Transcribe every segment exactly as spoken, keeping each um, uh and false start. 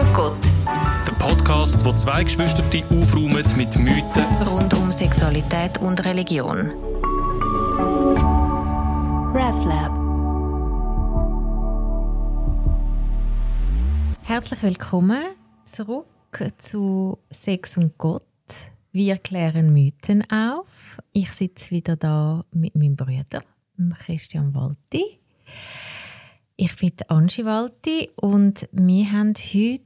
und Gott. Der Podcast, wo zwei Geschwister aufräumen mit Mythen Rund um Sexualität und Religion. RefLab. Herzlich willkommen zurück zu Sex und Gott. Wir klären Mythen auf. Ich sitze wieder da mit meinem Bruder, Christian Walti. Ich bin Angie Walti und wir haben heute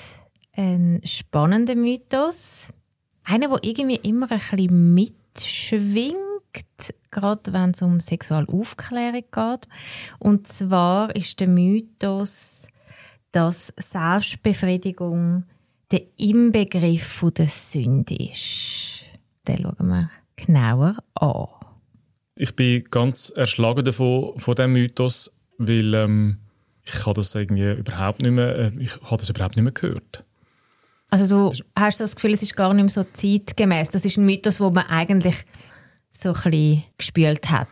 einen spannenden Mythos. Einer, der irgendwie immer ein bisschen mitschwingt, gerade wenn es um Sexualaufklärung geht. Und zwar ist der Mythos, dass Selbstbefriedigung der Inbegriff der Sünde ist. Den schauen wir genauer an. Ich bin ganz erschlagen davon, von diesem Mythos, weil ähm, ich habe das irgendwie überhaupt nicht mehr, äh, ich habe das überhaupt nicht mehr gehört. Also du hast das Gefühl, es ist gar nicht mehr so zeitgemäß. Das ist ein Mythos, den man eigentlich so ein bisschen gespült hat.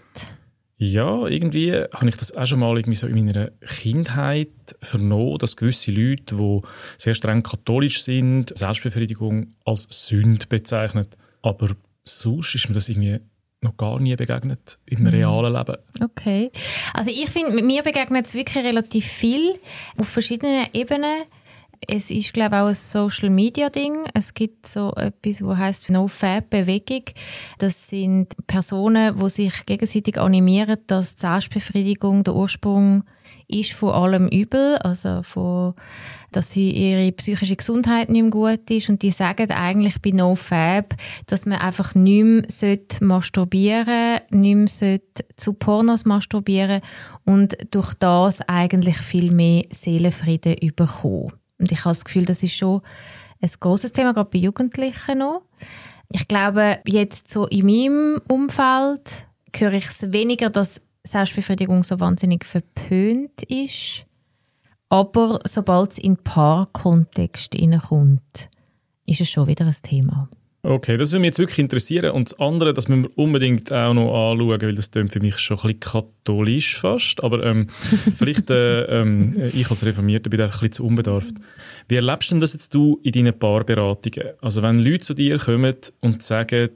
Ja, irgendwie habe ich das auch schon mal irgendwie so in meiner Kindheit vernommen, dass gewisse Leute, die sehr streng katholisch sind, Selbstbefriedigung als Sünde bezeichnen. Aber sonst ist mir das irgendwie noch gar nie begegnet im realen Leben. Okay. Also ich finde, mir begegnet es wirklich relativ viel auf verschiedenen Ebenen. Es ist, glaube ich, auch ein Social-Media-Ding. Es gibt so etwas, das heisst No-Fab-Bewegung. Das sind Personen, die sich gegenseitig animieren, dass die Selbstbefriedigung der Ursprung ist von allem Übel. Also von, dass sie ihre psychische Gesundheit nicht mehr gut ist. Und die sagen eigentlich bei No-Fab, dass man einfach nicht mehr masturbieren sollte, nicht mehr zu Pornos masturbieren und durch das eigentlich viel mehr Seelenfrieden bekommen. Und ich habe das Gefühl, das ist schon ein grosses Thema, gerade bei Jugendlichen noch. Ich glaube, jetzt so in meinem Umfeld höre ich es weniger, dass Selbstbefriedigung so wahnsinnig verpönt ist. Aber sobald es in Paarkontext hineinkommt, ist es schon wieder ein Thema. Okay, das würde mich jetzt wirklich interessieren. Und das andere, das müssen wir unbedingt auch noch anschauen, weil das klingt für mich schon ein bisschen katholisch fast. Aber ähm, vielleicht, äh, ähm, ich als Reformierter bin einfach ein bisschen zu unbedarft. Wie erlebst du denn das jetzt du in deinen Paarberatungen? Also wenn Leute zu dir kommen und sagen,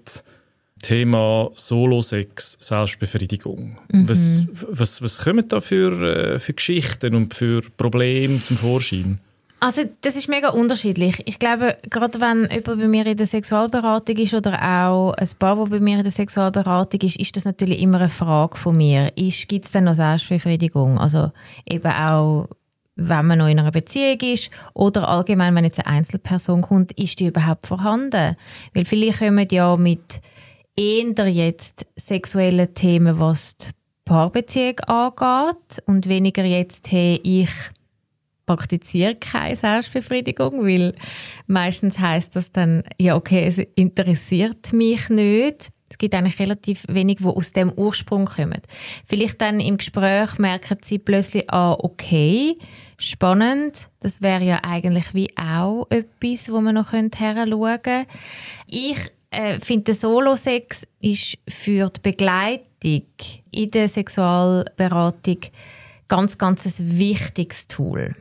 Thema Solo-Sex, Selbstbefriedigung. Mhm. Was, was, was kommen da für, äh, für Geschichten und für Probleme zum Vorschein? Also das ist mega unterschiedlich. Ich glaube, gerade wenn jemand bei mir in der Sexualberatung ist oder auch ein Paar, das bei mir in der Sexualberatung ist, ist das natürlich immer eine Frage von mir. Gibt es denn noch Selbstbefriedigung? Also eben auch, wenn man noch in einer Beziehung ist oder allgemein, wenn jetzt eine Einzelperson kommt, ist die überhaupt vorhanden? Weil viele kommen ja mit eher jetzt sexuellen Themen, was die Paarbeziehung angeht und weniger jetzt, hey, ich praktiziere keine Selbstbefriedigung, weil meistens heisst das dann, ja okay, es interessiert mich nicht. Es gibt eigentlich relativ wenig, die aus dem Ursprung kommen. Vielleicht dann im Gespräch merken sie plötzlich, ah okay, spannend, das wäre ja eigentlich wie auch etwas, wo man noch heranschauen könnte. Ich äh, finde, der Solo-Sex ist für die Begleitung in der Sexualberatung ganz, ganz ein wichtiges Tool.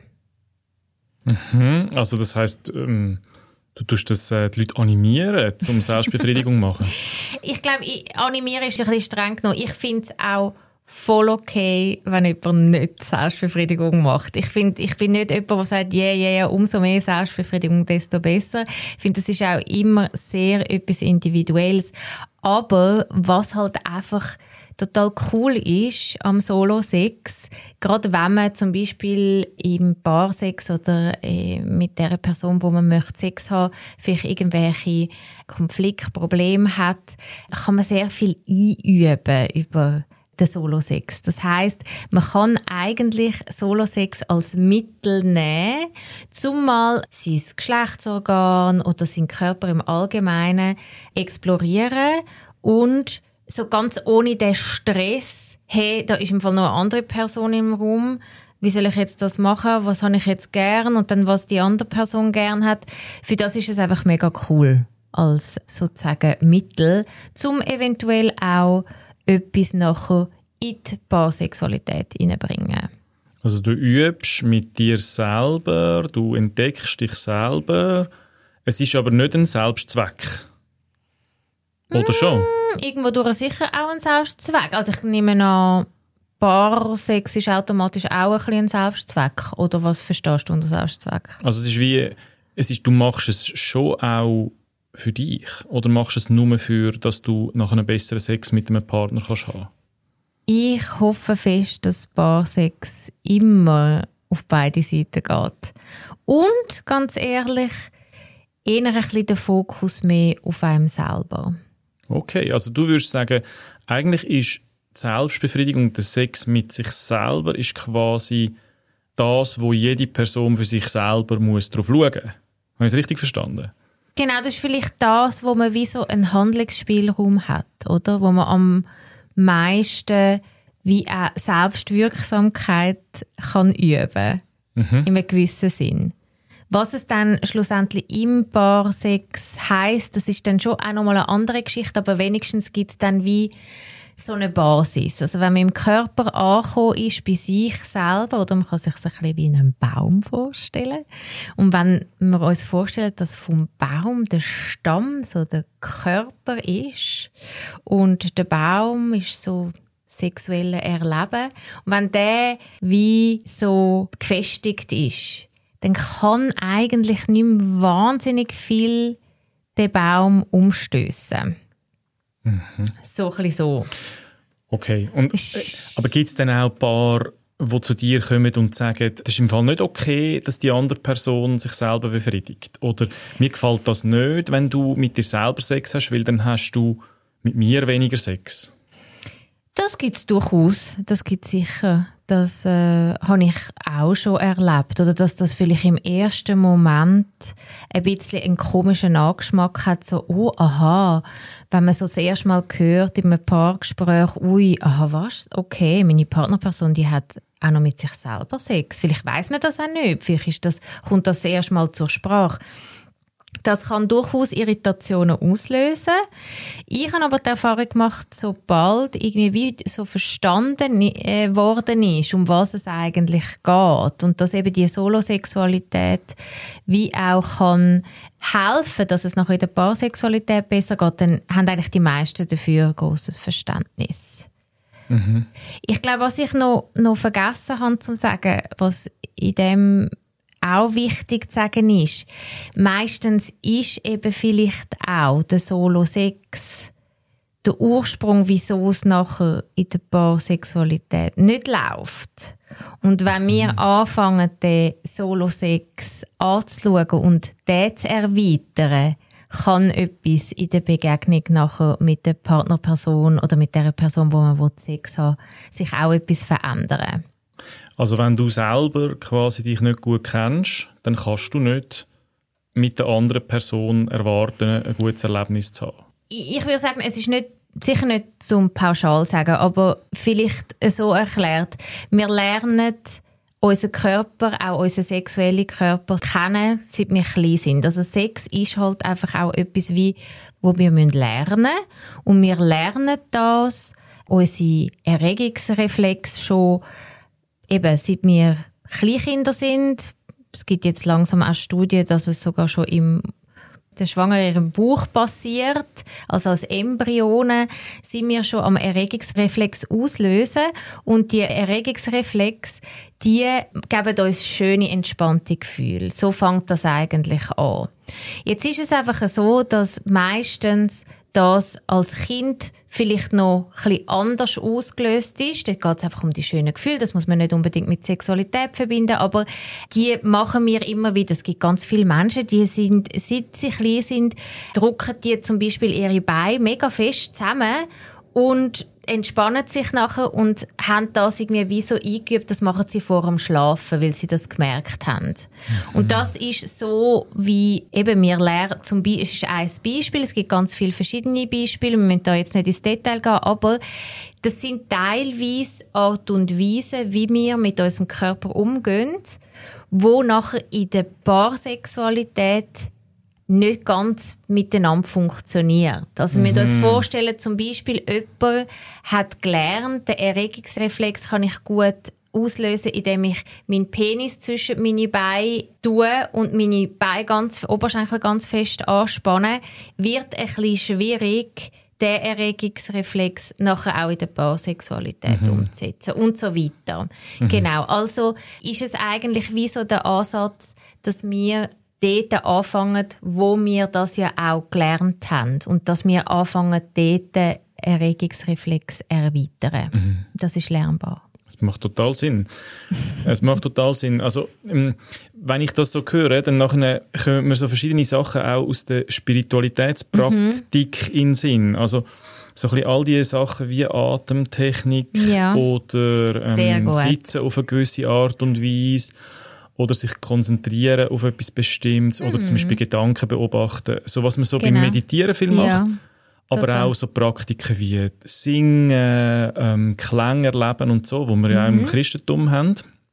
Mhm. Also das heisst, ähm, du tust das, äh, die Leute animieren, um Selbstbefriedigung zu machen? Ich glaube, animieren ist ein bisschen streng genug. Ich finde es auch voll okay, wenn jemand nicht Selbstbefriedigung macht. Ich, find, ich bin nicht jemand, der sagt, ja, yeah, ja, yeah, umso mehr Selbstbefriedigung, desto besser. Ich finde, das ist auch immer sehr etwas Individuelles. Aber was halt einfach total cool ist am Solo-Sex, gerade wenn man zum Beispiel im Paarsex oder äh, mit der Person, wo man möchte Sex haben, vielleicht irgendwelche Konfliktprobleme hat, kann man sehr viel einüben über den Solo-Sex. Das heisst, man kann eigentlich Solo-Sex als Mittel nehmen, um mal sein Geschlechtsorgan oder seinen Körper im Allgemeinen explorieren und so ganz ohne den Stress, hey, da ist im Fall noch eine andere Person im Raum, wie soll ich jetzt das machen, was habe ich jetzt gern und dann was die andere Person gern hat. Für das ist es einfach mega cool als sozusagen Mittel, um eventuell auch etwas nachher in die Paarsexualität hineinbringen. Also du übst mit dir selber, du entdeckst dich selber. Es ist aber nicht ein Selbstzweck. Oder schon? Mm, irgendwo durch sicher auch ein Selbstzweck. Also ich nehme an, Paarsex ist automatisch auch ein bisschen ein Selbstzweck. Oder was verstehst du unter Selbstzweck? Also es ist wie, es ist, du machst es schon auch für dich. Oder machst du es nur für, dass du nach einem besseren Sex mit einem Partner kannst haben? Ich hoffe fest, dass Paarsex immer auf beide Seiten geht. Und, ganz ehrlich, eher ein bisschen der Fokus mehr auf einem selber. Okay, also du würdest sagen, eigentlich ist die Selbstbefriedigung, der Sex mit sich selber, ist quasi das, wo jede Person für sich selber muss drauf schauen muss. Habe ich es richtig verstanden? Genau, das ist vielleicht das, wo man wie so einen Handlungsspielraum hat, oder? Wo man am meisten wie auch Selbstwirksamkeit kann üben, mhm. in einem gewissen Sinn. Was es dann schlussendlich im Paarsex heisst, das ist dann schon auch nochmal eine andere Geschichte, aber wenigstens gibt es dann wie so eine Basis. Also wenn man im Körper angekommen ist, bei sich selber, oder man kann sich das ein bisschen wie einen Baum vorstellen. Und wenn wir uns vorstellen, dass vom Baum der Stamm so der Körper ist und der Baum ist so sexuelle Erleben. Und wenn der wie so gefestigt ist, dann kann eigentlich nicht mehr wahnsinnig viel den Baum umstössen. Mhm. So ein bisschen so. Okay. Und, äh, aber gibt es dann auch ein paar, die zu dir kommen und sagen, das ist im Fall nicht okay, dass die andere Person sich selber befriedigt? Oder mir gefällt das nicht, wenn du mit dir selber Sex hast, weil dann hast du mit mir weniger Sex? Das gibt es durchaus. Das gibt es sicher. Das äh, habe ich auch schon erlebt. Oder dass das vielleicht im ersten Moment ein bisschen einen komischen Nachgeschmack hat. So, oh, aha, wenn man so das erste Mal hört in einem Paargespräch, ui, aha, was? Okay, meine Partnerperson, die hat auch noch mit sich selber Sex. Vielleicht weiss man das auch nicht. Vielleicht ist das, kommt das das erste Mal zur Sprache. Das kann durchaus Irritationen auslösen. Ich habe aber die Erfahrung gemacht, sobald irgendwie wie so verstanden äh, worden ist, um was es eigentlich geht und dass eben die Solosexualität wie auch kann helfen, dass es nachher in der Paarsexualität besser geht, dann haben eigentlich die meisten dafür grosses Verständnis. Mhm. Ich glaube, was ich noch, noch vergessen habe zu sagen, was in dem auch wichtig zu sagen ist, meistens ist eben vielleicht auch der Solo-Sex der Ursprung, wieso es nachher in der Paarsexualität nicht läuft. Und wenn wir mhm. anfangen, den Solo-Sex anzuschauen und den zu erweitern, kann etwas in der Begegnung nachher mit der Partnerperson oder mit der Person, wo man Sex haben will, sich auch etwas verändern. Also wenn du selber quasi dich nicht gut kennst, dann kannst du nicht mit der anderen Person erwarten, ein gutes Erlebnis zu haben. Ich, ich würde sagen, es ist nicht, sicher nicht zum pauschal sagen, aber vielleicht so erklärt. Wir lernen unseren Körper, auch unseren sexuellen Körper kennen, seit wir klein sind. Also Sex ist halt einfach auch etwas, wie, wo wir lernen müssen. Und wir lernen das, unsere Erregungsreflexe schon eben, seit wir Kleinkinder sind. Es gibt jetzt langsam auch Studien, dass es sogar schon im der Schwangeren in ihrem Bauch passiert. Also als Embryonen sind wir schon am Erregungsreflex auslösen. Und die Erregungsreflex, die geben uns schöne, entspannte Gefühle. So fängt das eigentlich an. Jetzt ist es einfach so, dass meistens das als Kind vielleicht noch ein bisschen anders ausgelöst ist. Dort geht es einfach um die schönen Gefühle. Das muss man nicht unbedingt mit Sexualität verbinden, aber die machen wir immer wieder. Es gibt ganz viele Menschen, die sind, seit sie klein sind, drücken die zum Beispiel ihre Beine mega fest zusammen und entspannen sich nachher und haben das irgendwie wie so eingeübt, das machen sie vor dem Schlafen, weil sie das gemerkt haben. Mhm. Und das ist so, wie eben wir lernen, zum Beispiel, es ist ein Beispiel, es gibt ganz viele verschiedene Beispiele, wir müssen da jetzt nicht ins Detail gehen, aber das sind teilweise Art und Weise, wie wir mit unserem Körper umgehen, wo nachher in der Paarsexualität nicht ganz miteinander funktioniert. Also wir müssen uns vorstellen, zum Beispiel jemand hat gelernt, den Erregungsreflex kann ich gut auslösen, indem ich meinen Penis zwischen meine Beine tue und meine Beine ganz, Oberschenkel ganz fest anspannen, wird ein bisschen schwierig, den Erregungsreflex nachher auch in der Paarsexualität mhm. umzusetzen und so weiter. Mhm. Genau, also ist es eigentlich wie so der Ansatz, dass wir dort anfangen, wo wir das ja auch gelernt haben und dass wir anfangen, dort den Erregungsreflex erweitern. Mhm. Das ist lernbar. Es macht total Sinn. Es macht total Sinn. Also, wenn ich das so höre, dann nachher kommen mir so verschiedene Sachen auch aus der Spiritualitätspraktik mhm. in den Sinn. Also, so ein bisschen all diese Sachen wie Atemtechnik ja. oder ähm, Sitzen auf eine gewisse Art und Weise oder sich konzentrieren auf etwas Bestimmtes mhm. oder zum Beispiel Gedanken beobachten. So, was man so genau. beim Meditieren viel macht. Ja. Aber total. Auch so Praktiken wie Singen, ähm, Klänge erleben und so, wo wir mhm. ja auch im Christentum haben,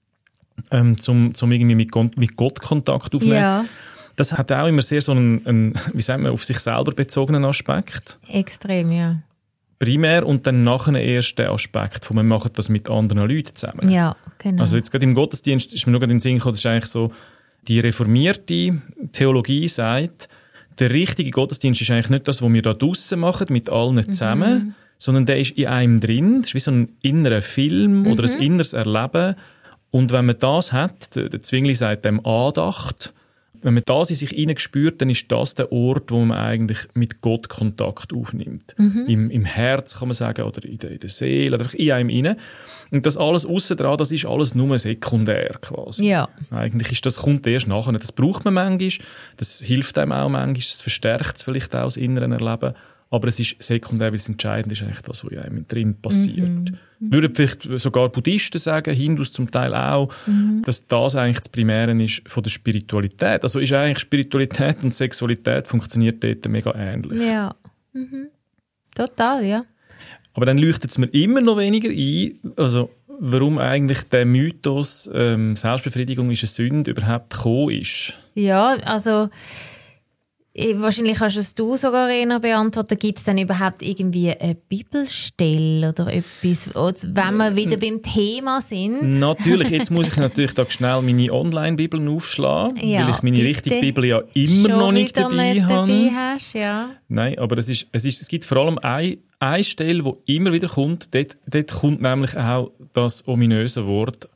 ähm, zum, zum irgendwie mit, mit Gott Kontakt aufnehmen. Ja. Das hat auch immer sehr so einen, einen, wie sagen wir, auf sich selber bezogenen Aspekt. Extrem, ja. Primär und dann nachher erst der Aspekt, von wir machen das mit anderen Leuten zusammen. Ja, genau. Also jetzt gerade im Gottesdienst ist mir nur gerade in den Sinn gekommen, das ist eigentlich so, die reformierte Theologie sagt, der richtige Gottesdienst ist eigentlich nicht das, was wir da draussen machen, mit allen zusammen, mhm. sondern der ist in einem drin. Das ist wie so ein innerer Film mhm. oder ein inneres Erleben. Und wenn man das hat, der, der Zwingli sagt dem Andacht, wenn man das in sich hineinspürt, dann ist das der Ort, wo man eigentlich mit Gott Kontakt aufnimmt. Mhm. Im, Im Herz, kann man sagen, oder in der, in der Seele, oder in einem hinein. Und das alles aussen dran, das ist alles nur sekundär quasi. Ja. Eigentlich ist das, kommt erst nachher. Das braucht man manchmal, das hilft einem auch manchmal, das verstärkt es vielleicht auch das innere Erleben. Aber es ist sekundär, weil es entscheidend ist eigentlich das, was in einem drin passiert. Mhm. Würden vielleicht sogar Buddhisten sagen, Hindus zum Teil auch, mhm. dass das eigentlich das Primäre ist von der Spiritualität. Also ist eigentlich Spiritualität und Sexualität funktioniert dort mega ähnlich. Ja, mhm. Total, ja. Aber dann leuchtet es mir immer noch weniger ein, also warum eigentlich der Mythos ähm, Selbstbefriedigung ist eine Sünde überhaupt gekommen ist. Ja, also wahrscheinlich kannst es du sogar eher beantworten. Gibt es denn überhaupt irgendwie eine Bibelstelle oder etwas, wenn wir wieder beim Thema sind? Natürlich, jetzt muss ich natürlich da schnell meine Online-Bibeln aufschlagen, ja, weil ich meine bitte. richtige Bibel ja immer Schon noch nicht dabei nicht habe. Dabei hast, ja. Nein, aber es, ist, es, ist, es gibt vor allem eine, eine Stelle, die immer wieder kommt. Dort, dort kommt nämlich auch das ominöse Wort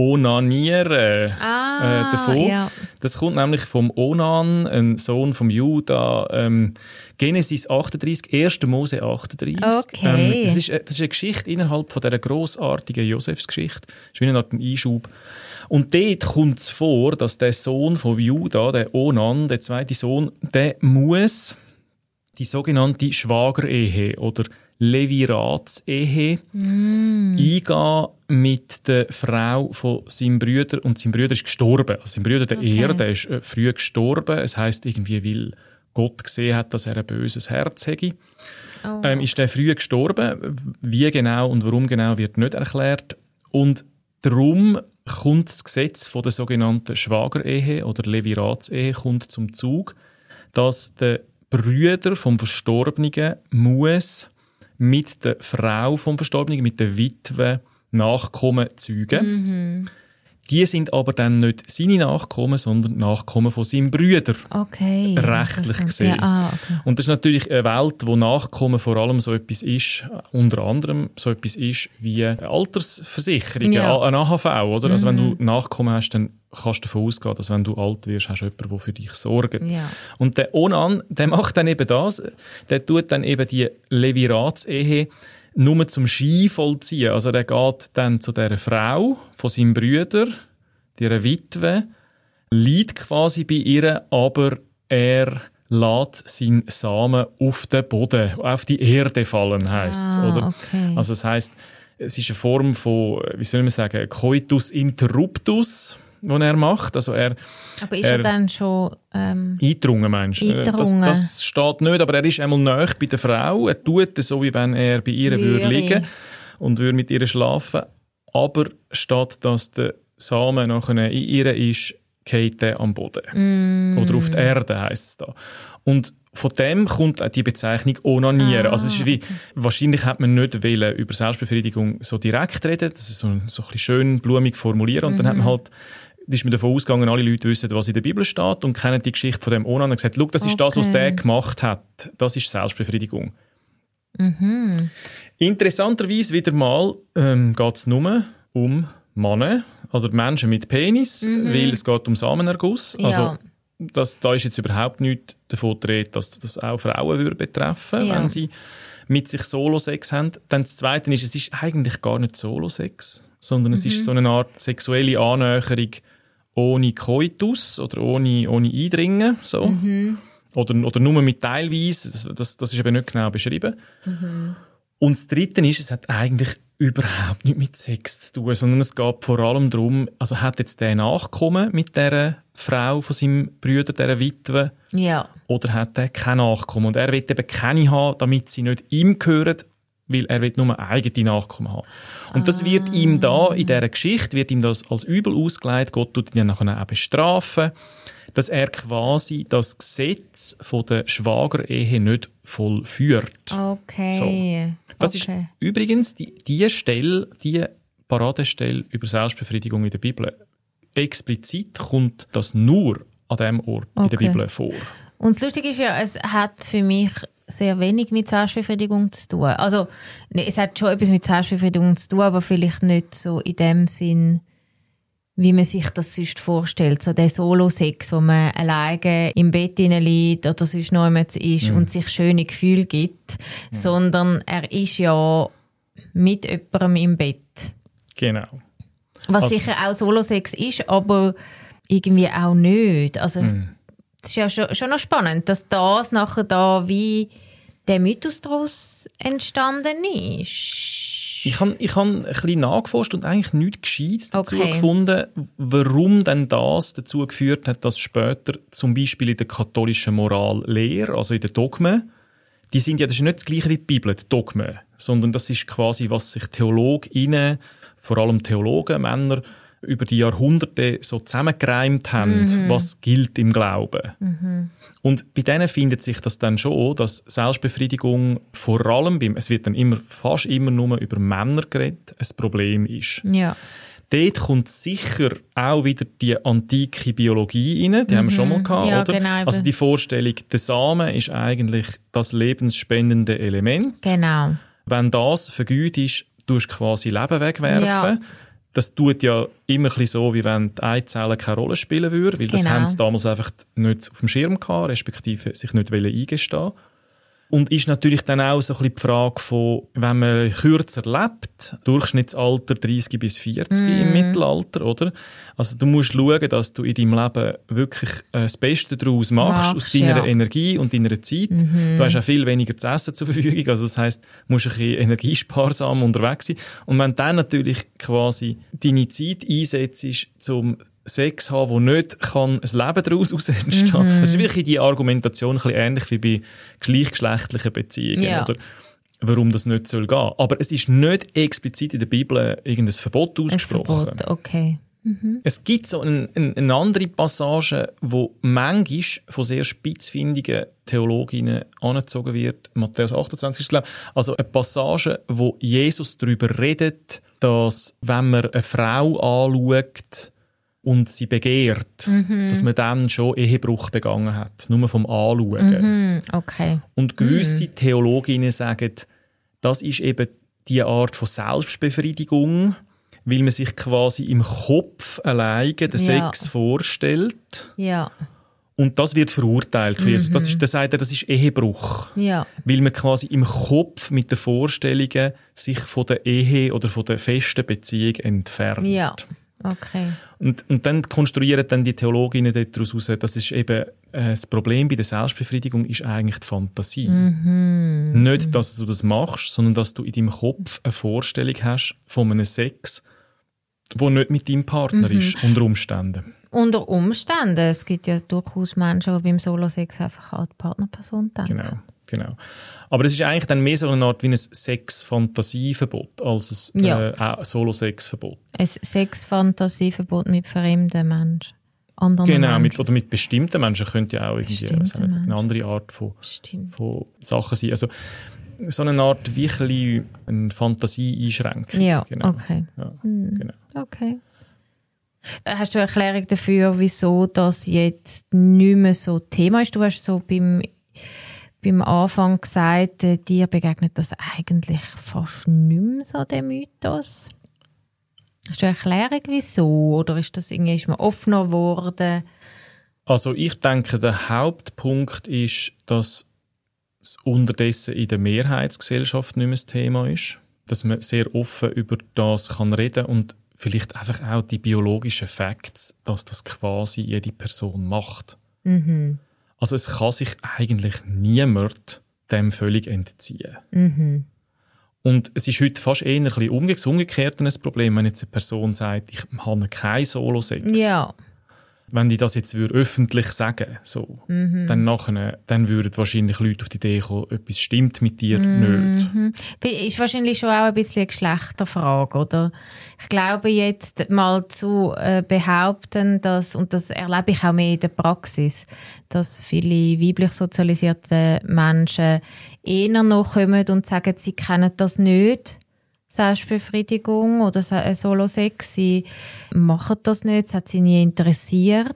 Onanieren ah, äh, davon. Ja. Das kommt nämlich vom Onan, ein Sohn vom Juda. Ähm, Genesis achtunddreissig, erster Mose achtunddreissig. Okay. Ähm, das, ist, das ist eine Geschichte innerhalb von dieser grossartigen Josefsgeschichte. Das ist wie eine Art Einschub. Und dort kommt es vor, dass der Sohn von Juda, der Onan, der zweite Sohn, der muss die sogenannte Schwagerehe oder Leviratsehe mm. eingehen mit der Frau von seinem Bruder. Und sein Bruder ist gestorben. Also sein Bruder, der okay. Er, der ist äh, früh gestorben. Es heisst irgendwie, weil Gott gesehen hat, dass er ein böses Herz hätte. Oh. Ähm, ist der früh gestorben. Wie genau und warum genau wird nicht erklärt. Und darum kommt das Gesetz von der sogenannten Schwagerehe oder Leviratsehe kommt zum Zug, dass der Brüder vom Verstorbenen muss mit der Frau vom Verstorbenen, mit der Witwe, Nachkommen zeugen. Mhm. Die sind aber dann nicht seine Nachkommen, sondern Nachkommen von seinem Brüder. Okay. Rechtlich gesehen. Ja, ah, okay. Und das ist natürlich eine Welt, wo Nachkommen vor allem so etwas ist, unter anderem so etwas ist wie Altersversicherung, ja. Ein A H V, oder? Mhm. Also wenn du Nachkommen hast, dann kannst du davon ausgehen, dass wenn du alt wirst, hast du jemanden, der für dich sorgt. Ja. Und der Onan, der macht dann eben das, der tut dann eben die Leviratsehe nur zum Ski vollziehen. Also der geht dann zu dieser Frau von seinem Bruder, dieser Witwe, liegt quasi bei ihr, aber er lässt seinen Samen auf den Boden, auf die Erde fallen, heisst es. Ah, oder? Okay. Also das heisst, es ist eine Form von, wie soll man sagen, Coitus interruptus, den er macht. Also er, aber ist er, er dann schon ähm, eingedrungen, meinst du? Eingedrungen. Das, das steht nicht, aber er ist einmal nahe bei der Frau. Er tut es so, wie wenn er bei ihr würde liegen und würde mit ihr schlafen. Aber statt dass der Samen nachher in ihr ist, geht er am Boden. Mm. Oder auf die Erde, heisst es da. Und von dem kommt auch die Bezeichnung Onanieren. Ah, also es ist wie, okay. wahrscheinlich hat man nicht wollen über Selbstbefriedigung so direkt reden, das ist so, so ein bisschen schön blumig formulieren und Mhm. dann hat man halt, da ist man davon ausgegangen, alle Leute wissen, was in der Bibel steht und kennen die Geschichte von dem Onan und gesagt, schau, das ist Okay. das, was der gemacht hat. Das ist Selbstbefriedigung. Mhm. Interessanterweise wieder mal ähm, geht es nur um Männer oder Menschen mit Penis, weil es geht um Samenerguss. Ja. Also das, da ist jetzt überhaupt nichts davon die Rede, dass das auch Frauen würde betreffen, Ja. wenn sie mit sich Solo-Sex haben. Dann das Zweite ist, es ist eigentlich gar nicht Solo-Sex, sondern es ist so eine Art sexuelle Annäherung ohne Koitus oder ohne, ohne Eindringen. So. Oder, oder nur mit teilweise, das, das, das ist eben nicht genau beschrieben. Und das Dritte ist, es hat eigentlich überhaupt nichts mit Sex zu tun, sondern es geht vor allem darum, also hat jetzt der Nachkommen mit dieser Frau von seinem Bruder, dieser Witwe, Ja. oder hat er kein Nachkommen? Und er will eben keine haben, damit sie nicht ihm gehören, weil er will nur eigene Nachkommen haben. Und das wird ihm da, in dieser Geschichte, wird ihm das als übel ausgelegt. Gott tut ihn dann nachher auch bestrafen, dass er quasi das Gesetz von der Schwagerehe nicht vollführt. Okay. Das okay. ist übrigens die, die Stelle, die Paradestelle über Selbstbefriedigung in der Bibel. Explizit kommt das nur an diesem Ort in der Okay. Bibel vor. Und das Lustige ist ja, es hat für mich sehr wenig mit Selbstbefriedigung zu tun. Also, ne, es hat schon etwas mit Selbstbefriedigung zu tun, aber vielleicht nicht so in dem Sinn, wie man sich das sonst vorstellt. So der Solo-Sex, wo man alleine im Bett liegt oder sonst noch jemand ist und sich schöne Gefühle gibt. Sondern er ist ja mit jemandem im Bett. Genau. Was Also- sicher auch Solo-Sex ist, aber irgendwie auch nicht. Also, das ist ja schon, schon noch spannend, dass das nachher da wie der Mythos daraus entstanden ist. Ich habe ich han ein bisschen nachgeforscht und eigentlich nichts Gescheites dazu Okay. gefunden, warum denn das dazu geführt hat, dass später zum Beispiel in der katholischen Morallehre, also in den Dogmen, die sind ja, das ist nicht das Gleiche wie die Bibel, die Dogmen, sondern das ist quasi, was sich TheologInnen, vor allem Theologen, Männer, über die Jahrhunderte so zusammengereimt haben, was gilt im Glauben. Und bei denen findet sich das dann schon, dass Selbstbefriedigung vor allem beim, es wird dann immer, fast immer nur über Männer geredet, ein Problem ist. Ja. Dort kommt sicher auch wieder die antike Biologie rein, die haben wir schon mal gehabt, Ja, oder? genau, eben. Also die Vorstellung, der Samen ist eigentlich das lebensspendende Element. Genau. Wenn das vergütet ist, tust du quasi Leben wegwerfen. Ja. Das tut ja immer ein bisschen so, wie wenn die Eizellen keine Rolle spielen würden, weil das Genau. haben sie damals einfach nicht auf dem Schirm gehabt, respektive sich nicht eingestehen. Und ist natürlich dann auch so ein bisschen die Frage von, wenn man kürzer lebt, Durchschnittsalter dreißig bis vierzig im Mittelalter, oder? Also du musst schauen, dass du in deinem Leben wirklich äh, das Beste daraus machst, Machst, aus deiner ja. Energie und deiner Zeit. Du hast auch viel weniger zu essen zur Verfügung, also das heisst, du musst ein bisschen energiesparsam unterwegs sein. Und wenn du dann natürlich quasi deine Zeit einsetzt, zum Sex haben, wo nicht kann ein Leben daraus entstehen kann. Mhm. Das ist wirklich die Argumentation ein bisschen ähnlich wie bei gleichgeschlechtlichen Beziehungen, Ja. oder? Warum das nicht soll gehen. Aber es ist nicht explizit in der Bibel irgendein Verbot Ein ausgesprochen. Verbot, okay. Es gibt so eine, eine, eine andere Passage, wo manchmal von sehr spitzfindigen Theologinnen angezogen wird. Matthäus achtundzwanzig ist es, glaube ich. Also eine Passage, wo Jesus darüber redet, dass wenn man eine Frau anschaut und sie begehrt, dass man dann schon Ehebruch begangen hat. Nur vom Anschauen. Hm, okay. Und gewisse Theologinnen sagen, das ist eben die Art von Selbstbefriedigung, weil man sich quasi im Kopf alleine den Ja. Sex vorstellt. Ja. Und das wird verurteilt für Jesus. Das ist, der sagt er, das ist Ehebruch. Ja. Weil man quasi im Kopf mit den Vorstellungen sich von der Ehe oder von der festen Beziehung entfernt. Ja. Okay. Und, und dann konstruieren dann die Theologinnen daraus heraus, das ist eben äh, das Problem bei der Selbstbefriedigung ist eigentlich die Fantasie. Mhm. Nicht, dass du das machst, sondern dass du in deinem Kopf eine Vorstellung hast von einem Sex, der nicht mit deinem Partner Mhm. ist, unter Umständen. Unter Umständen. Es gibt ja durchaus Menschen, die beim Solo-Sex einfach an die Partnerperson denken. Genau, genau. Aber es ist eigentlich dann mehr so eine Art wie ein Sex-Fantasieverbot als ein Ja. äh, auch Solo-Sex-Verbot. Ein Sex-Fantasieverbot mit fremden Menschen. anderen genau, Menschen. mit, oder mit bestimmten Menschen könnte ja auch irgendwie was nicht, eine andere Art von, von Sachen sein. Also so eine Art wie eine Fantasie-Einschränkung. Ja, genau. okay. Ja, hm. genau. Okay. Hast du eine Erklärung dafür, wieso das jetzt nicht mehr so Thema ist? Du hast so beim, beim Anfang gesagt, äh, dir begegnet das eigentlich fast nicht mehr so, der Mythos. Hast du eine Erklärung, wieso? Oder ist das irgendwie ist man offener geworden? Also ich denke, der Hauptpunkt ist, dass es unterdessen in der Mehrheitsgesellschaft nicht mehr das Thema ist. Dass man sehr offen über das kann reden und vielleicht einfach auch die biologischen Facts, dass das quasi jede Person macht. Mhm. Also es kann sich eigentlich niemand dem völlig entziehen. Mhm. Und es ist heute fast eher ein bisschen umge- umgekehrt ein Problem, wenn jetzt eine Person sagt, ich habe keinen Solo-Sex. Ja. Wenn die das jetzt würde öffentlich sagen so, Mhm. dann, nachher, dann würden wahrscheinlich Leute auf die Idee kommen, etwas stimmt mit dir Mhm. nicht. Ist wahrscheinlich schon auch ein bisschen eine Geschlechterfrage, oder? Ich glaube jetzt mal zu äh, behaupten, dass, und das erlebe ich auch mehr in der Praxis, dass viele weiblich sozialisierte Menschen eher noch kommen und sagen, sie kennen das nicht, Selbstbefriedigung oder Solo-Sex. Sie machen das nicht, es hat sie nie interessiert.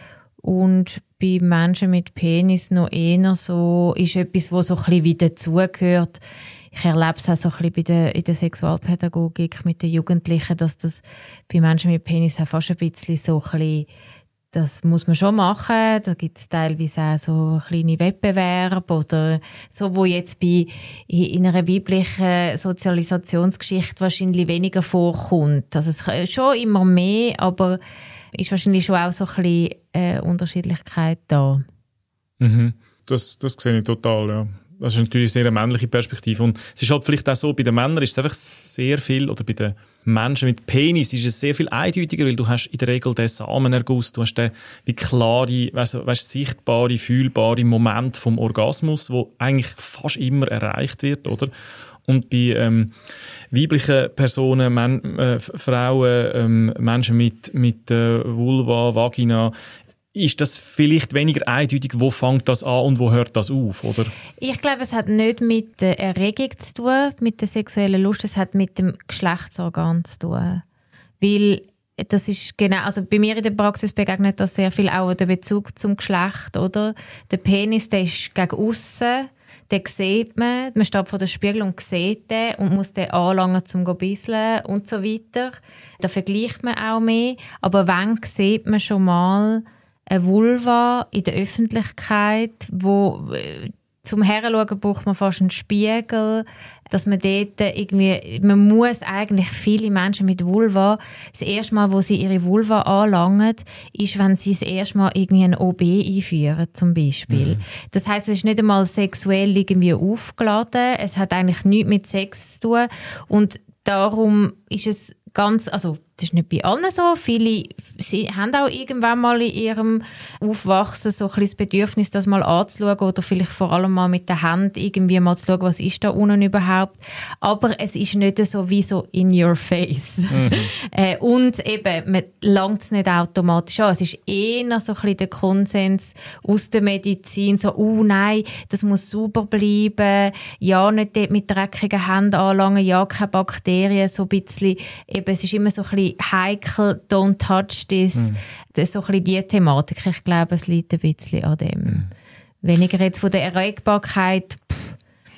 Und bei Menschen mit Penis noch eher so, ist etwas, was so ein bisschen wieder dazugehört. Ich erlebe es auch so ein bisschen bei der, in der Sexualpädagogik mit den Jugendlichen, dass das bei Menschen mit Penis auch fast ein bisschen so ein bisschen, das muss man schon machen. Da gibt es teilweise auch so kleine Wettbewerbe oder so, wo jetzt bei, in einer weiblichen Sozialisationsgeschichte wahrscheinlich weniger vorkommt. Also es ist schon immer mehr, aber ist wahrscheinlich schon auch so ein bisschen äh, Unterschiedlichkeit da. Mhm. Das, das sehe ich total, ja. Das ist natürlich eine sehr männliche Perspektive. Und es ist halt vielleicht auch so, bei den Männern ist es einfach sehr viel, oder bei den Menschen mit Penis ist es sehr viel eindeutiger, weil du hast in der Regel den Samenerguss, du hast den wie klare, weißt, weißt, sichtbare, fühlbare Moment vom Orgasmus, wo eigentlich fast immer erreicht wird, oder? Und bei ähm, weiblichen Personen, Men- äh, Frauen, ähm, Menschen mit, mit äh, Vulva, Vagina, ist das vielleicht weniger eindeutig, wo fängt das an und wo hört das auf, oder? Ich glaube, es hat nicht mit der Erregung zu tun, mit der sexuellen Lust, es hat mit dem Geschlechtsorgan zu tun. Weil das ist genau, also bei mir in der Praxis begegnet das sehr viel auch der Bezug zum Geschlecht, oder? Der Penis, der ist gegen aussen, den sieht man, man steht vor dem Spiegel und sieht den und muss den anlangen, um zu bisseln und so weiter. Da vergleicht man auch mehr, aber wann sieht man schon mal eine Vulva in der Öffentlichkeit, wo äh, zum Heranschauen braucht man fast einen Spiegel, dass man dort irgendwie, man muss eigentlich viele Menschen mit Vulva, das erste Mal, wo sie ihre Vulva anlangen, ist, wenn sie das erste Mal irgendwie ein O B einführen, zum Beispiel. Mhm. Das heisst, es ist nicht einmal sexuell irgendwie aufgeladen, es hat eigentlich nichts mit Sex zu tun und darum ist es ganz, also das ist nicht bei allen so. Viele sie haben auch irgendwann mal in ihrem Aufwachsen so ein bisschen das Bedürfnis, das mal anzuschauen oder vielleicht vor allem mal mit der Hand irgendwie mal zu schauen, was ist da unten überhaupt. Aber es ist nicht so wie so in your face. Mhm. äh, und eben, man langt es nicht automatisch an. Es ist eher so ein bisschen der Konsens aus der Medizin, so, oh nein, das muss sauber bleiben, ja, nicht dort mit dreckigen Händen anlangen, ja, keine Bakterien, so ein bisschen, eben, es ist immer so ein bisschen heikel, don't touch this. Mm. Das ist so ein bisschen die Thematik. Ich glaube, es liegt ein bisschen an dem. Mm. Weniger jetzt von der Erregbarkeit, pff,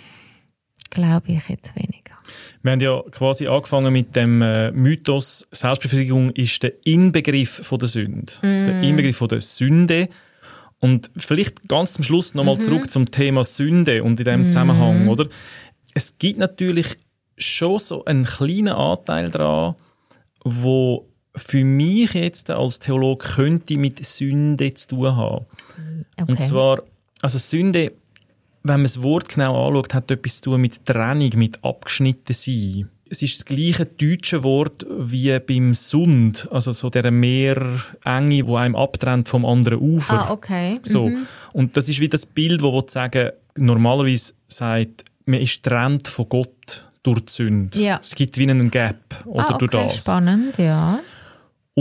glaube ich jetzt weniger. Wir haben ja quasi angefangen mit dem äh, Mythos, Selbstbefriedigung ist der Inbegriff von der Sünde. Mm. Der Inbegriff von der Sünde. Und vielleicht ganz zum Schluss nochmal mm-hmm. zurück zum Thema Sünde und in diesem mm. Zusammenhang, oder? Es gibt natürlich schon so einen kleinen Anteil daran, wo für mich jetzt als Theologe könnte mit Sünde zu tun haben. Okay. Und zwar, also Sünde, wenn man das Wort genau anschaut, hat etwas zu tun mit Trennung, mit abgeschnitten sein. Es ist das gleiche deutsche Wort wie beim Sund, also so der Meerenge, wo einem abtrennt vom anderen Ufer. Ah, okay. So. Mhm. Und das ist wie das Bild, wo sagen, normalerweise sagt, man ist getrennt von Gott durch die Sünde. Ja. Es gibt wie einen Gap oder ah, okay, durch das. Spannend, ja. Und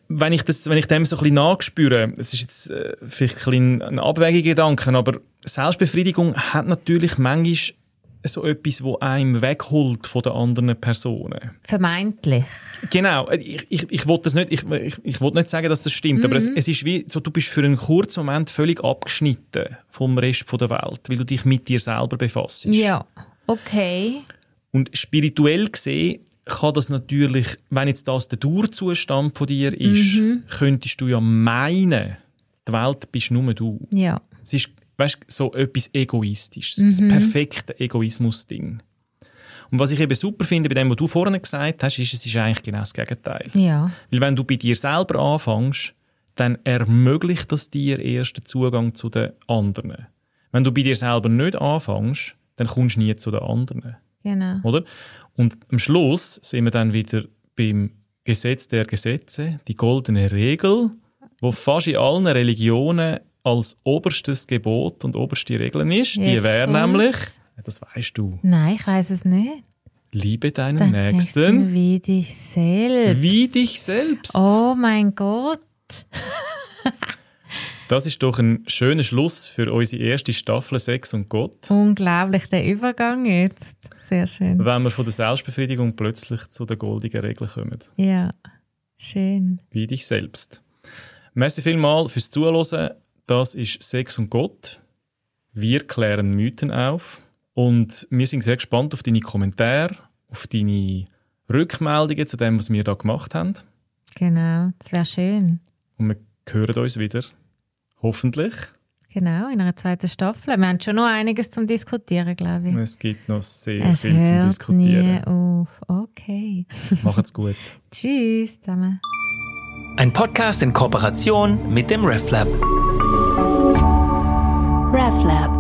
wenn ich, das, wenn ich dem so ein bisschen nachspüre, es ist jetzt äh, vielleicht ein, bisschen ein abwägiger Gedanke, aber Selbstbefriedigung hat natürlich manchmal so etwas, das einem wegholt von den anderen Personen. Vermeintlich. Genau. Ich, ich, ich will das nicht, ich, ich, ich will nicht sagen, dass das stimmt, mhm. aber es, es ist wie, so, du bist für einen kurzen Moment völlig abgeschnitten vom Rest der Welt, weil du dich mit dir selber befasst. Ja, okay. Und spirituell gesehen kann das natürlich, wenn jetzt das der Dauerzustand von dir ist, mhm. könntest du ja meinen, die Welt bist nur du. Ja. Es ist, weißt, so etwas Egoistisches, Mhm. das perfekte Egoismus-Ding. Und was ich eben super finde bei dem, was du vorhin gesagt hast, ist, es ist eigentlich genau das Gegenteil. Ja. Weil wenn du bei dir selber anfängst, dann ermöglicht das dir erst den Zugang zu den anderen. Wenn du bei dir selber nicht anfängst, dann kommst du nie zu den anderen. Genau. Oder? Und am Schluss sind wir dann wieder beim Gesetz der Gesetze, die goldene Regel, wo fast in allen Religionen als oberstes Gebot und oberste Regel ist. Jetzt die wäre kommt's. nämlich, das weißt du, Nein, ich weiss es nicht. liebe deinen Dann Nächsten wie dich selbst. wie dich selbst. Oh mein Gott. Das ist doch ein schöner Schluss für unsere erste Staffel Sex und Gott. Unglaublich, der Übergang jetzt. Sehr schön. Wenn wir von der Selbstbefriedigung plötzlich zu der goldenen Regel kommen. Ja, schön. Wie dich selbst. Merci vielmals fürs Zuhören. Das ist Sex und Gott. Wir klären Mythen auf. Und wir sind sehr gespannt auf deine Kommentare, auf deine Rückmeldungen zu dem, was wir da gemacht haben. Genau, das wäre schön. Und wir hören uns wieder. Hoffentlich. Genau, in einer zweiten Staffel. Wir haben schon noch einiges zum Diskutieren, glaube ich. Es gibt noch sehr Es viel zum hört Diskutieren. nie auf. Okay. Macht's gut. Tschüss zusammen. Ein Podcast in Kooperation mit dem RefLab. RefLab.